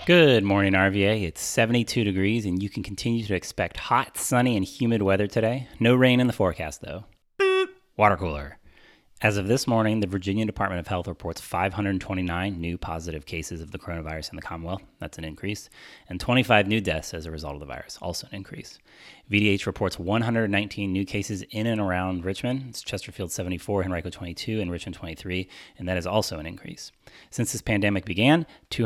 Good morning, RVA. It's 72 degrees, and you can continue to expect hot, sunny, and humid weather today. No rain in the forecast, though. Water cooler. As of this morning, the Virginia Department of Health reports 529 new positive cases of the coronavirus in the Commonwealth. That's an increase. And 25 new deaths as a result of the virus. Also an increase. VDH reports 119 new cases in and around Richmond. It's Chesterfield 74, Henrico 22, and Richmond 23. And that is also an increase. Since this pandemic began,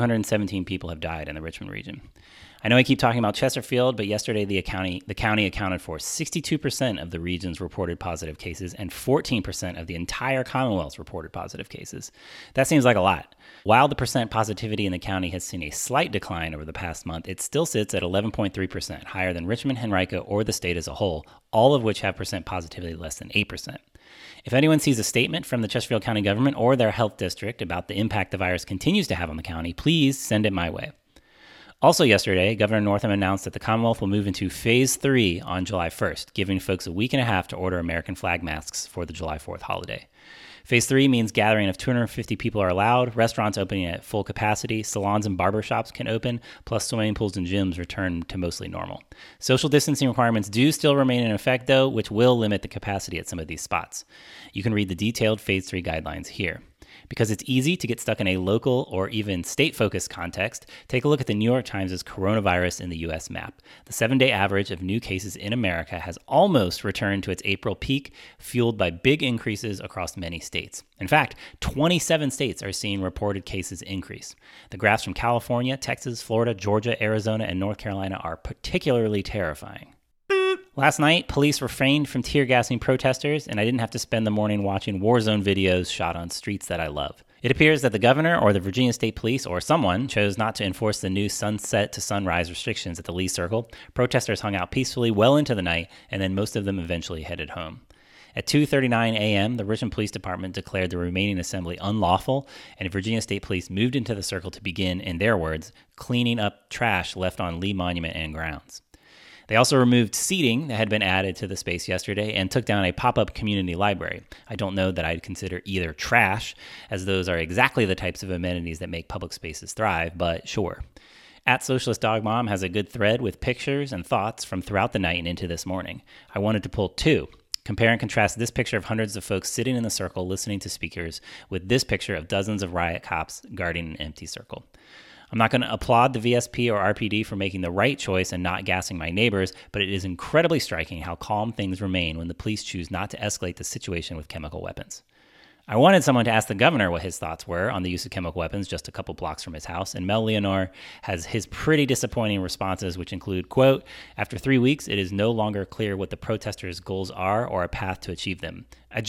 217 people have died in the Richmond region. I know I keep talking about Chesterfield, but yesterday the county accounted for 62% of the region's reported positive cases and 14% of the entire Commonwealth's reported positive cases. That seems like a lot. While the percent positivity in the county has seen a slight decline over the past month, it still sits at 11.3%, higher than Richmond, Henrico, or the state as a whole, all of which have percent positivity less than 8%. If anyone sees a statement from the Chesterfield County government or their health district about the impact the virus continues to have on the county, please send it my way. Also yesterday, Governor Northam announced that the Commonwealth will move into Phase 3 on July 1st, giving folks a week and a half to order American flag masks for the July 4th holiday. Phase 3 means gathering of 250 people are allowed, restaurants opening at full capacity, salons and barbershops can open, plus swimming pools and gyms return to mostly normal. Social distancing requirements do still remain in effect, though, which will limit the capacity at some of these spots. You can read the detailed Phase 3 guidelines here. Because it's easy to get stuck in a local or even state-focused context, take a look at the New York Times' coronavirus in the U.S. map. The 7-day average of new cases in America has almost returned to its April peak, fueled by big increases across many states. In fact, 27 states are seeing reported cases increase. The graphs from California, Texas, Florida, Georgia, Arizona, and North Carolina are particularly terrifying. Last night, police refrained from tear gassing protesters, and I didn't have to spend the morning watching war zone videos shot on streets that I love. It appears that the governor or the Virginia State Police or someone chose not to enforce the new sunset to sunrise restrictions at the Lee Circle. Protesters hung out peacefully well into the night, and then most of them eventually headed home. At 2:39 a.m., the Richmond Police Department declared the remaining assembly unlawful, and Virginia State Police moved into the circle to begin, in their words, cleaning up trash left on Lee Monument and grounds. They also removed seating that had been added to the space yesterday and took down a pop-up community library. I don't know that I'd consider either trash, as those are exactly the types of amenities that make public spaces thrive, but sure. At Socialist Dog Mom has a good thread with pictures and thoughts from throughout the night and into this morning. I wanted to pull two. Compare and contrast this picture of hundreds of folks sitting in the circle listening to speakers with this picture of dozens of riot cops guarding an empty circle. I'm not going to applaud the VSP or RPD for making the right choice and not gassing my neighbors, but it is incredibly striking how calm things remain when the police choose not to escalate the situation with chemical weapons. I wanted someone to ask the governor what his thoughts were on the use of chemical weapons just a couple blocks from his house, and Mel Leonor has his pretty disappointing responses, which include, quote, after 3 weeks, it is no longer clear what the protesters' goals are or a path to achieve them.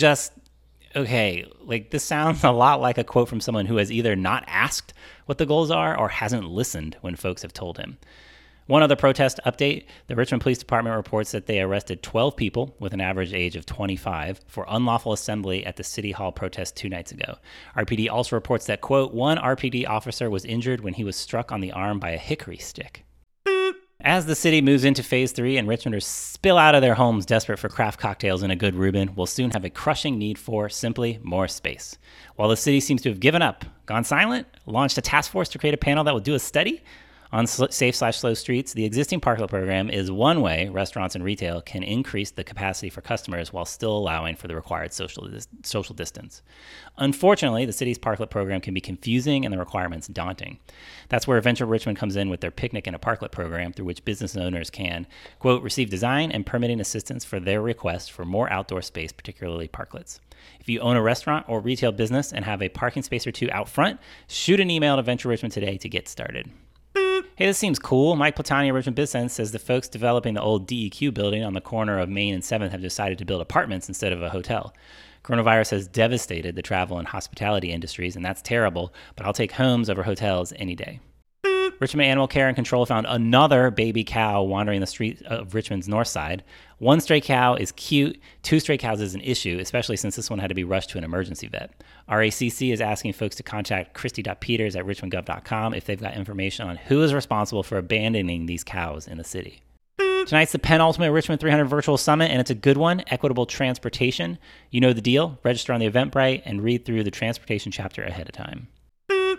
Okay, this sounds a lot like a quote from someone who has either not asked what the goals are or hasn't listened when folks have told him. One other protest update, the Richmond Police Department reports that they arrested 12 people with an average age of 25 for unlawful assembly at the City Hall protest 2 nights ago. RPD also reports that, quote, one RPD officer was injured when he was struck on the arm by a hickory stick. As the city moves into Phase 3 and Richmonders spill out of their homes desperate for craft cocktails and a good Reuben, we'll soon have a crushing need for, simply, more space. While the city seems to have given up, gone silent, launched a task force to create a panel that will do a study on safe/slow streets, the existing parklet program is one way restaurants and retail can increase the capacity for customers while still allowing for the required social distance. Unfortunately, the city's parklet program can be confusing and the requirements daunting. That's where Venture Richmond comes in with their Picnic in a Parklet program, through which business owners can, quote, receive design and permitting assistance for their request for more outdoor space, particularly parklets. If you own a restaurant or retail business and have a parking space or two out front, shoot an email to Venture Richmond today to get started. Hey, this seems cool. Mike Platani of Richmond BizSense says the folks developing the old DEQ building on the corner of Main and 7th have decided to build apartments instead of a hotel. Coronavirus has devastated the travel and hospitality industries, and that's terrible, but I'll take homes over hotels any day. Richmond Animal Care and Control found another baby cow wandering the street of Richmond's north side. One stray cow is cute. 2 stray cows is an issue, especially since this one had to be rushed to an emergency vet. RACC is asking folks to contact christy.peters at richmondgov.com if they've got information on who is responsible for abandoning these cows in the city. Tonight's the penultimate Richmond 300 Virtual Summit, and it's a good one, Equitable Transportation. You know the deal. Register on the Eventbrite and read through the transportation chapter ahead of time.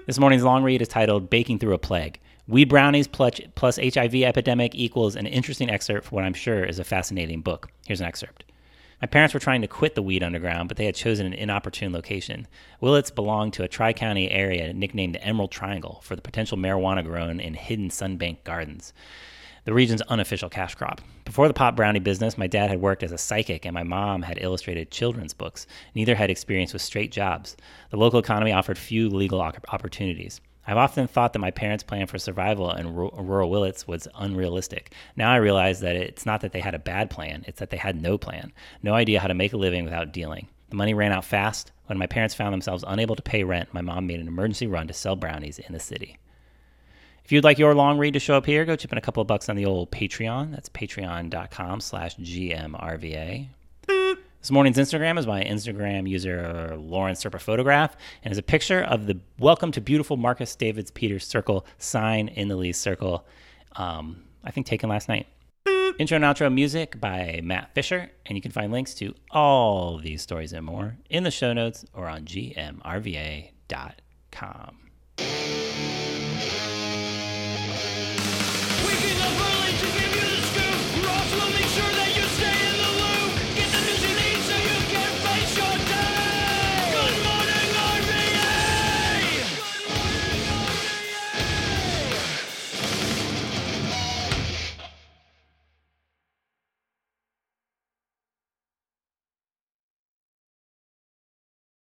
This morning's long read is titled Baking Through a Plague. Weed brownies plus HIV epidemic equals an interesting excerpt for what I'm sure is a fascinating book. Here's an excerpt. My parents were trying to quit the weed underground, but they had chosen an inopportune location. Willits belonged to a tri-county area nicknamed the Emerald Triangle for the potential marijuana grown in hidden sunbank gardens, the region's unofficial cash crop. Before the pot brownie business, my dad had worked as a psychic and my mom had illustrated children's books. Neither had experience with straight jobs. The local economy offered few legal opportunities. I've often thought that my parents' plan for survival in rural Willits was unrealistic. Now I realize that it's not that they had a bad plan, it's that they had no plan. No idea how to make a living without dealing. The money ran out fast. When my parents found themselves unable to pay rent, my mom made an emergency run to sell brownies in the city. If you'd like your long read to show up here, go chip in a couple of bucks on the old Patreon. That's patreon.com/GMRVA. This morning's Instagram is my Instagram user Lawrence Serpa Photograph and is a picture of the Welcome to Beautiful Marcus Davids Peters Circle sign in the Lee Circle, I think taken last night. Intro and outro music by Matt Fisher, and you can find links to all these stories and more in the show notes or on gmrva.com.